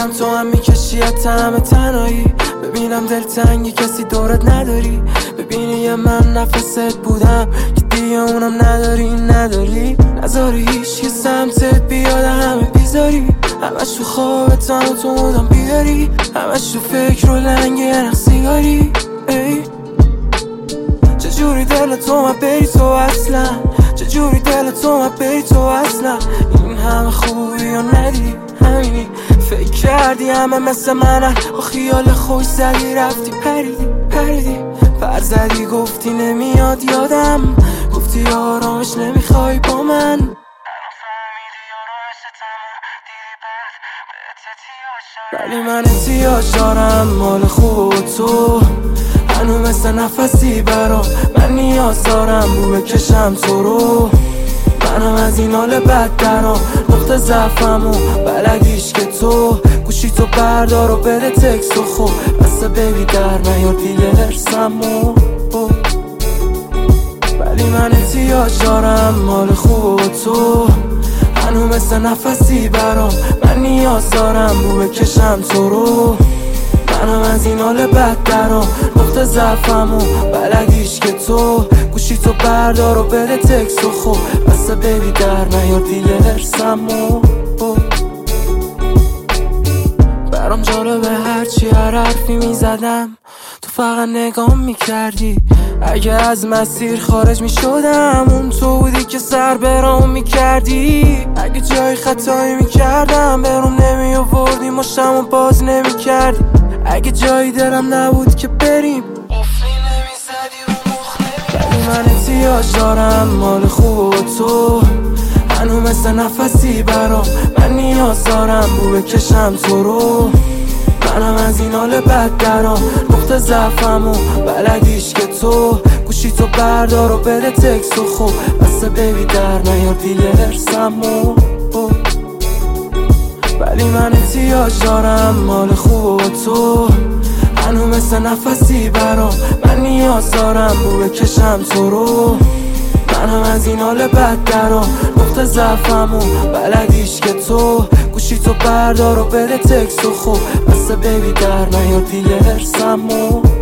ببینم تو هم میکشی از طعم تنهایی، ببینم دلتنگی کسی دورت نداری، ببینی یه من نفست بودم که دیگه اونم نداری نذاری هیچ سمتت بیاد، همه بیزاری همش تو خوابت و تو مودم بیاری، همش تو فکر و لنگ یه نخ سیگاری. چجوری دل تو ما بری تو اصلا، چجوری دل تو ما بری تو اصلا، این همه خوبی و ندی همینی فکر کردی همه مثل منن، با خیال خوش زدی رفتی پریدی پر زدی گفتی نمیاد یادم، گفتی آرامش نمیخوای با من، ولی من احتیاج دارم مال خوب تو، هنو مثل نفسی برام من نیاز دارم رو بکشم تو رو، منم از این حال بد درام نقطه ضعفم و بلدیش که تو گوشی تو بردار و بده تکس و خوب بسه بیبی در نیار دیگه هرسمو، ولی من احتیاج دارم مال خوب تو، هنو مثل نفسی برام من نیاز دارم رو بکشم تو رو، منم از این حال بد درام نقطه ضعفم و بلدیش که تو گوشی تو بردار و بده تکس و خوب بسه بیبی در نیار دیگه هرسمو، برام جالبه هرچی هر حرفی میزدم تو فقط نگام میکردی، اگه از مسیر خارج میشدم اون تو بودی که سر برام میکردی، اگه جای خطایی میکردم برام نمی آوردی مشتم و باز نمیکردی، اگه جایی دلم نبود که بریم قفلی نمیزدی رو مخ نمی‌کردی، ولی من احتیاج دارم مال خوب تو، هنو مثل نفسی برام من نیاز دارم رو بکشم تو رو، منم از این حال بد درام نقطه ضعفم و بلدیش که تو گوشی تو بردار و بده تکس و خوب بسه بیبی در نیار دیگه هرسمو، ولی من احتیاج دارم مال خوب تو، هنو مثل نفسی برام من نیاز دارم رو بکشم تو رو، منم از این حال بد درام نقطه ضعفم و بلدیش که تو گوشی تو بردار و بده تکس و خوب بسه بیبی در نیار دیگه هرسمو.